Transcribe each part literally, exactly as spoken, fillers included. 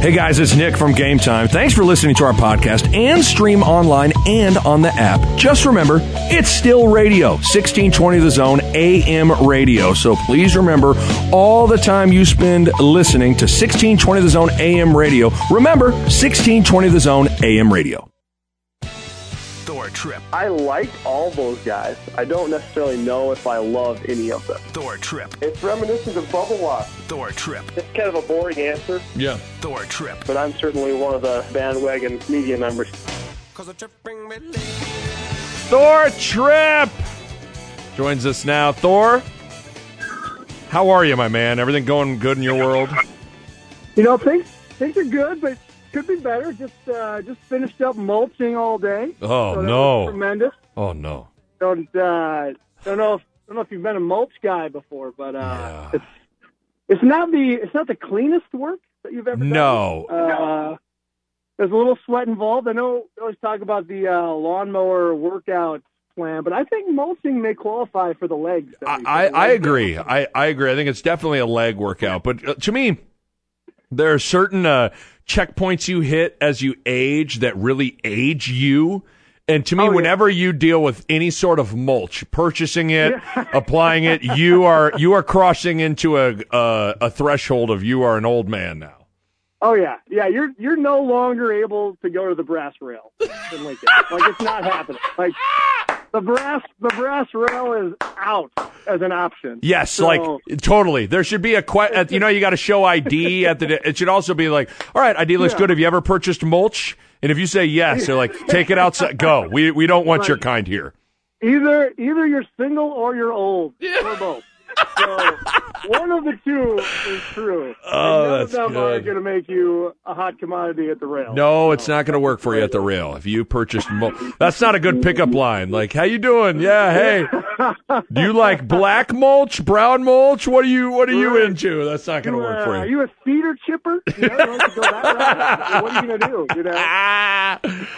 Hey guys, it's Nick from Game Time. Thanks for listening to our podcast and stream online and on the app. Just remember, it's still radio, sixteen twenty The Zone A M radio. So please remember, all the time you spend listening to sixteen twenty The Zone A M radio, remember sixteen twenty The Zone A M radio. Thor Trip. I like all those guys. I don't necessarily know if I love any of them. Thor Trip. It's reminiscent of Bubble Wash. Thor Trip. It's kind of a boring answer. Yeah. Thor Trip. But I'm certainly one of the bandwagon media members. Thor Trip joins us now. Thor, how are you, my man? Everything going good in your world? You know, things things are good, but could be better. Just uh, just finished up mulching all day. Oh, so that no. was tremendous. Oh, no. Don't uh, don't know if don't know if you've been a mulch guy before, but uh, Yeah. it's it's not the it's not the cleanest work that you've ever done. No. Uh, there's a little sweat involved. I know we always talk about the uh, lawnmower workout plan, but I think mulching may qualify for the legs. I, I, I agree. I, I agree. I think it's definitely a leg workout. But uh, to me, there are certain uh, checkpoints you hit as you age that really age you. And to me, Oh, yeah. whenever you deal with any sort of mulch, purchasing it, applying it, you are you are crossing into a, a a threshold of you are an old man now. Oh yeah, yeah. You're you're no longer able to go to the brass rail in Lincoln. Like it's not happening. Like the brass the brass rail is out as an option. Yes, So- like totally. There should be a que- you know you got to show I D at the. It should also be like, all right, I D looks Yeah. good. Have you ever purchased mulch? And if you say yes, they're like, take it outside. Go. We we don't want Right. your kind here. Either either you're single or you're old, or both. So one of the two is true. Oh, and none that's of them are good. going to make you a hot commodity at the rail. No, it's not going to work for you at the rail. If you purchased mulch, that's not a good pickup line. Like, how you doing? Yeah, hey. Do you like black mulch, brown mulch? What are you What are you Right. into? That's not going to You, work uh, for Are you. you a cedar chipper? You know, you want to go that route? What are you going to do? You know. Ah.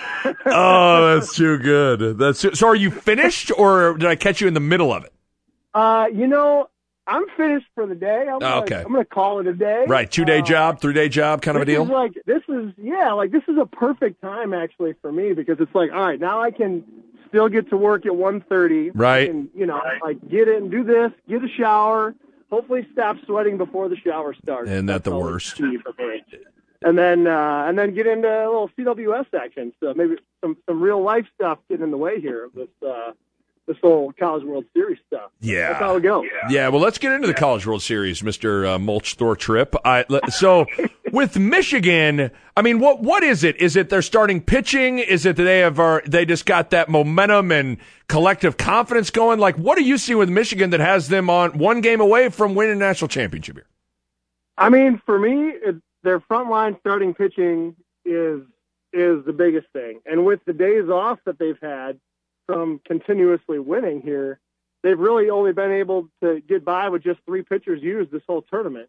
Oh, that's too good. That's so. Are you finished, or did I catch you in the middle of it? Uh, you know, I'm finished for the day. I'm Oh, gonna, okay. I'm going to call it a day. Right, two day Uh, job, three day job, kind of a This deal. is like this is yeah, like this is a perfect time actually for me because it's like, all right, now I can still get to work at one thirty. Right. And you know, like get in, do this, get a shower, hopefully stop sweating before the shower starts. Isn't that That's the always worst? key for me. And then uh, and then get into a little C W S action. So maybe some some real life stuff getting in the way here of this uh, this whole College World Series stuff. Yeah. That's how it goes. Yeah, well, let's get into the College World Series, Mister Uh, Mulch Thor Trip. I, le- so, with Michigan, I mean, what what is it? Is it they're starting pitching? Is it that they have are, they just got that momentum and collective confidence going? Like, what do you see with Michigan that has them on one game away from winning a national championship here? I mean, for me, it, their frontline starting pitching is is the biggest thing. And with the days off that they've had from continuously winning here, they've really only been able to get by with just three pitchers used this whole tournament.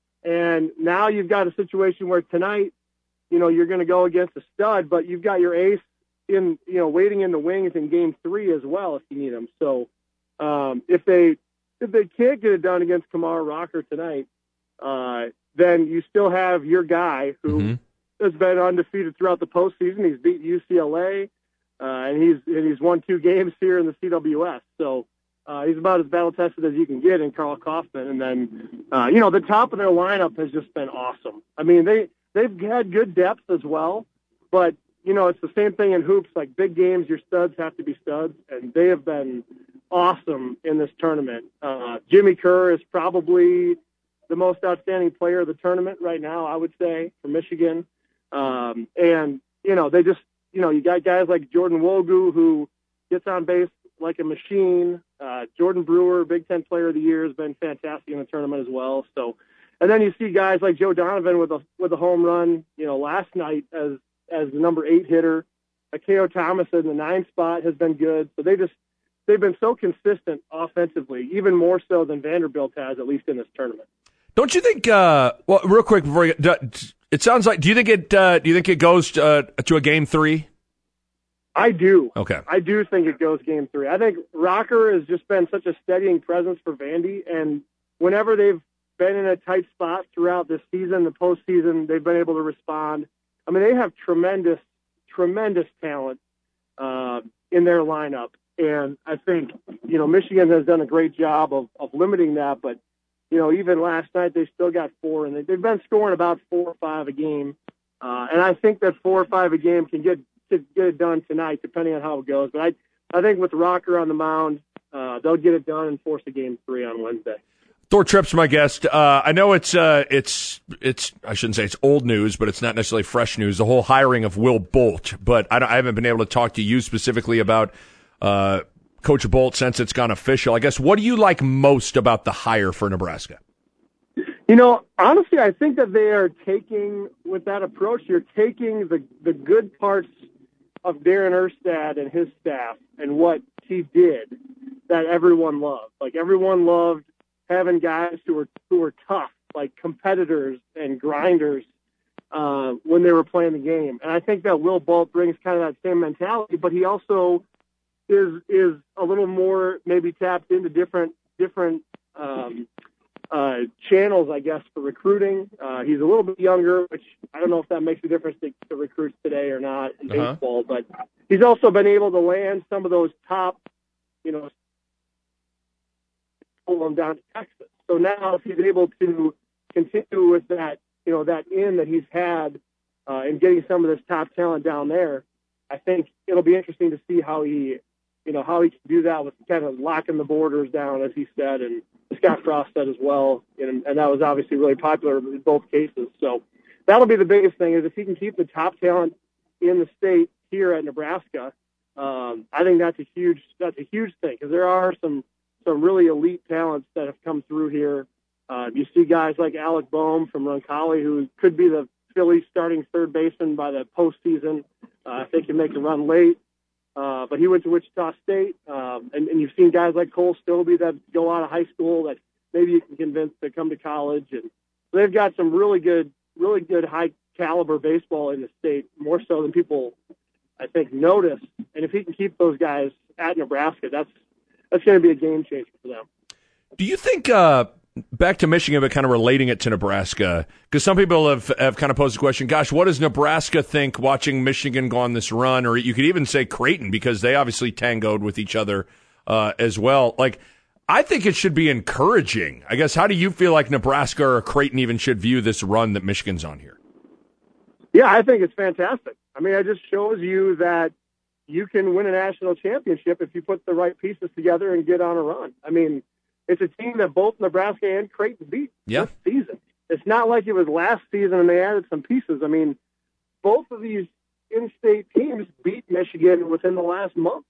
And now you've got a situation where tonight, you know, you're going to go against a stud, but you've got your ace in, you know, waiting in the wings in game three as well if you need him. So um, if they if they can't get it done against Kamara Rocker tonight, uh, then you still have your guy who Mm-hmm. has been undefeated throughout the postseason. He's beat U C L A, uh, and he's and he's won two games here in the C W S. So uh, he's about as battle tested as you can get in Carl Kaufman. And then uh, you know the top of their lineup has just been awesome. I mean they they've had good depth as well, but you know it's the same thing in hoops. Like big games, your studs have to be studs, and they have been awesome in this tournament. Uh, Jimmy Kerr is probably the most outstanding player of the tournament right now, I would say, for Michigan. Um, and, you know, they just, you know, you got guys like Jordan Wogu who gets on base like a machine. Uh, Jordan Brewer, Big Ten Player of the Year, has been fantastic in the tournament as well. So, and then you see guys like Joe Donovan with a with a home run, you know, last night as as the number eight hitter. Akeo Thomas in the nine spot has been good. So they just they've been so consistent offensively, even more so than Vanderbilt has, at least in this tournament. Don't you think? Uh, well, real quick before you, it sounds like. Do you think it? Uh, do you think it goes to, uh, to a game three? I do. Okay. I do think it goes game three. I think Rocker has just been such a steadying presence for Vandy, and whenever they've been in a tight spot throughout this season. The postseason, they've been able to respond. I mean, they have tremendous, tremendous talent uh, in their lineup. And I think, you know, Michigan has done a great job of, of limiting that. But, you know, even last night, they still got four. And they, they've been scoring about four or five a game. Uh, and I think that four or five a game can get, get it done tonight, depending on how it goes. But I, I think with Rocker on the mound, uh, they'll get it done and force a game three on Wednesday. Thor Tripp's my guest. Uh, I know it's uh, it's it's I shouldn't say it's old news, but it's not necessarily fresh news. The whole hiring of Will Bolt, but I, I haven't been able to talk to you specifically about uh, Coach Bolt since it's gone official. I guess, what do you like most about the hire for Nebraska? You know, honestly, I think that they are taking, with that approach, you're taking the the good parts of Darren Erstad and his staff and what he did that everyone loved. Like, everyone loved having guys who were who were tough, like competitors and grinders uh, when they were playing the game. And I think that Will Bolt brings kind of that same mentality, but he also is is a little more maybe tapped into different different um, uh, channels, I guess, for recruiting. Uh, he's a little bit younger, which I don't know if that makes a difference to, to recruits today or not in uh-huh. baseball, but he's also been able to land some of those top, you know, pull them down to Texas. So now if he's able to continue with that, you know, that in that he's had uh, in getting some of this top talent down there, I think it'll be interesting to see how he, you know, how he can do that with kind of locking the borders down, as he said, and Scott Frost said as well. And, and that was obviously really popular in both cases. So that'll be the biggest thing, is if he can keep the top talent in the state here at Nebraska. Um, I think that's a huge, that's a huge thing, because there are some, some really elite talents that have come through here. Uh, you see guys like Alec Boehm from Roncalli, who could be the Phillies starting third baseman by the postseason. Uh, if they can make a run late. Uh, but he went to Wichita State. Um, and, and you've seen guys like Cole Stobie that go out of high school that maybe you can convince to come to college. And so they've got some really good, really good high caliber baseball in the state, more so than people, I think, notice. And if he can keep those guys at Nebraska, that's, that's going to be a game changer for them. Do you think, uh, back to Michigan, but kind of relating it to Nebraska, because some people have, have kind of posed the question, gosh, what does Nebraska think watching Michigan go on this run? Or you could even say Creighton, because they obviously tangoed with each other uh, as well. Like, I think it should be encouraging. I guess, how do you feel like Nebraska or Creighton even should view this run that Michigan's on here? Yeah, I think it's fantastic. I mean, it just shows you that you can win a national championship if you put the right pieces together and get on a run. I mean, it's a team that both Nebraska and Creighton beat yeah. this season. It's not like it was last season and they added some pieces. I mean, both of these in-state teams beat Michigan within the last month.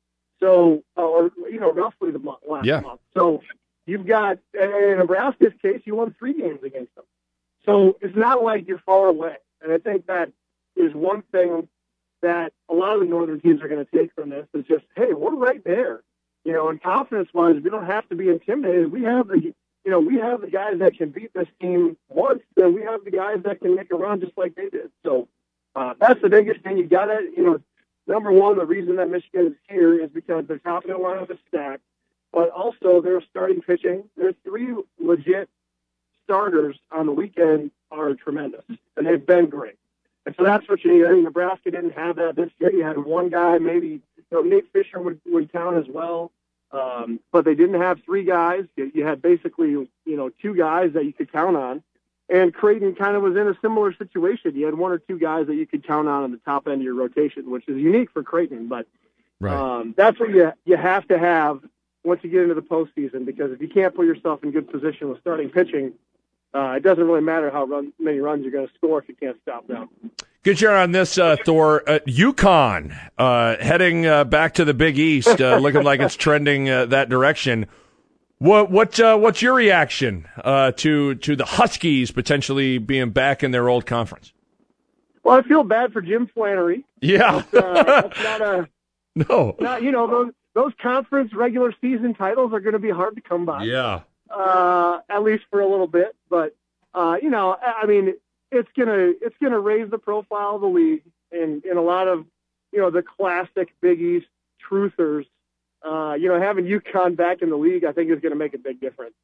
So, or, you know, roughly the month, last yeah. month. So you've got, in Nebraska's case, you won three games against them. So it's not like you're far away. And I think that is one thing that a lot of the northern teams are going to take from this, is just, hey, we're right there. You know, and confidence-wise, we don't have to be intimidated. We have the, you know, we have the guys that can beat this team once, and we have the guys that can make a run just like they did. So uh, that's the biggest thing. You got to, you know, number one, the reason that Michigan is here is because their top of the lineup is stacked, but also their starting pitching. Their three legit starters on the weekend are tremendous, and they've been great. And so that's what you need. I think Nebraska didn't have that this year. You had one guy, maybe. You know, Nate Fisher would, would count as well, um, but they didn't have three guys. You, you had basically, you know, two guys that you could count on, and Creighton kind of was in a similar situation. You had one or two guys that you could count on in the top end of your rotation, which is unique for Creighton, but right. um, that's what you you have to have once you get into the postseason, because if you can't put yourself in good position with starting pitching, uh, it doesn't really matter how run, many runs you're going to score if you can't stop them. Good share on this, uh, Thor. Uh, UConn uh, heading uh, back to the Big East, uh, looking like it's trending uh, that direction. What what uh, what's your reaction uh, to to the Huskies potentially being back in their old conference? Well, I feel bad for Jim Flannery. Yeah, that's, uh, that's not a no. Not, you know, those those conference regular season titles are going to be hard to come by. Yeah, uh, at least for a little bit. But uh, you know, I mean. It's gonna it's gonna raise the profile of the league, and in a lot of, you know, the classic Big East truthers, uh, you know, having UConn back in the league, I think is going to make a big difference.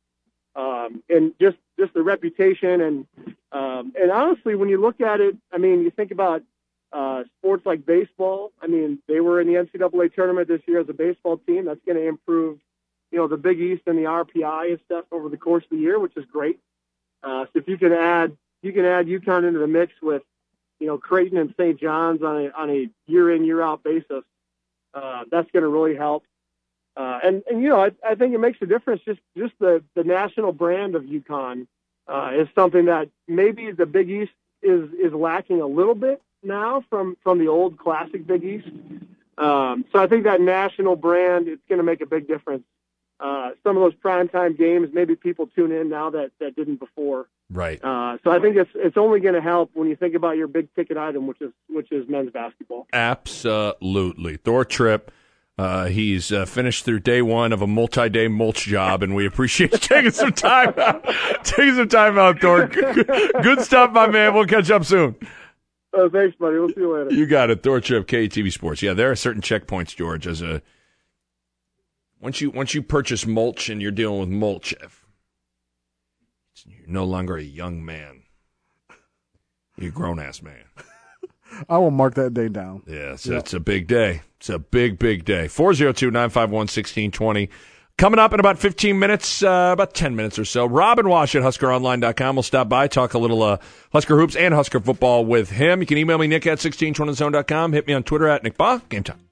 um, and just just the reputation and um, and honestly, when you look at it, I mean, you think about uh, sports like baseball. I mean, they were in the N C double A tournament this year as a baseball team. That's going to improve, you know, the Big East and the R P I and stuff over the course of the year, which is great. Uh, so if you can add you can add UConn into the mix with, you know, Creighton and Saint John's on a on a year in year out basis, uh, that's going to really help. Uh, and, and, you know, I, I think it makes a difference. Just, just the, the national brand of UConn uh, is something that maybe the Big East is, is lacking a little bit now from, from the old classic Big East. Um, so I think that national brand, it's going to make a big difference. Uh, some of those primetime games, maybe people tune in now that, that didn't before. Right. Uh, so I think it's it's only going to help when you think about your big ticket item, which is which is men's basketball. Absolutely. Thor Tripp. Uh, he's uh, finished through day one of a multi-day mulch job, and we appreciate you taking some time out. taking some time out, Thor. Good stuff, my man. We'll catch up soon. Oh, thanks, buddy. We'll see you later. You got it. Thor Tripp, K A T V Sports. Yeah, there are certain checkpoints, George. As a once you once you purchase mulch and you're dealing with mulch, you're no longer a young man. You're a grown-ass man. I will mark that day down. Yeah, so yep. It's a big day. It's a big, big day. four oh two, nine five one, one six two zero. Coming up in about fifteen minutes, uh, about ten minutes or so, Robin Wash at Husker Online dot com will stop by, talk a little uh, Husker hoops and Husker football with him. You can email me, Nick at sixteen twenty zone dot com. Hit me on Twitter at Nick Baugh. Game time.